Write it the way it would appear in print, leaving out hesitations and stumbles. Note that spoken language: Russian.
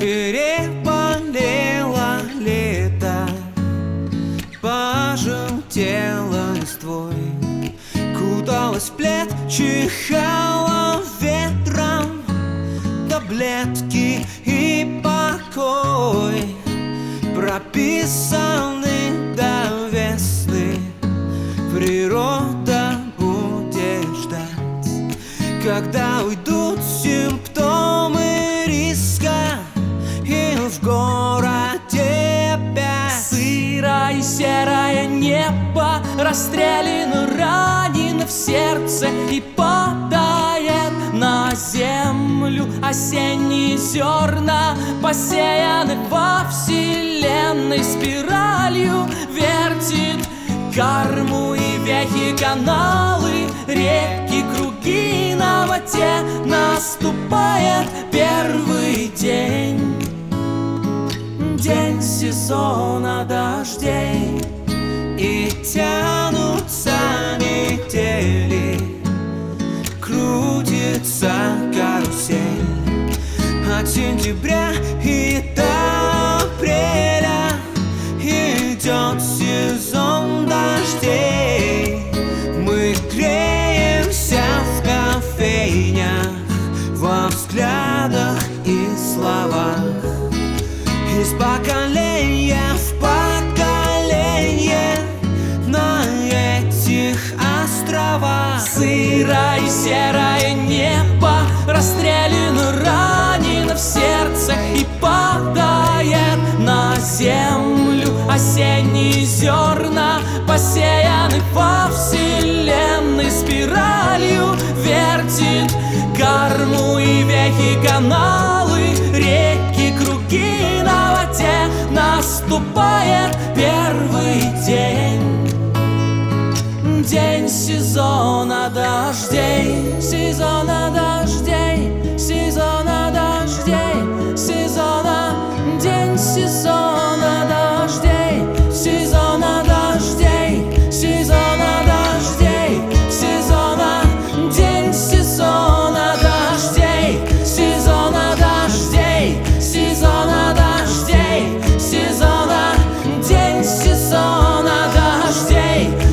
Переболело лето, пожелтело листвой, куталась в плед, чихала ветром, таблетки и покой прописаны до весны. Природа будет ждать, когда уйдут симптомы риска, и в городе опять сырое серое небо расстреляно, ранено в сердце и падает на землю. Осенние зерна посеяны во вселенной, спиралью вертит карму и вехи, каналы, реки, круги на воде. Наступает первый день, день сезона дождей, и тянутся недели, крутится карусель от сентября и до апреля. Идет сезон дождей, мы греемся в кофейнях, во взглядах и словах, из поколения в поколение на этих островах. Сырое серое небо расстреляно, ранено в сердце и падает на землю. Осенние зерна посеяны во вселенной, спиралью вертит карму и вехи, каналы, реки, круги на воде. Наступает первый день, день сезона дождей, сезона дождей, сезона дождей, сезона, день сезона дождей, сезона дождей, сезона дождей, сезона, день сезона дождей, сезона дождей, сезона дождей, сезона, день сезона дождей,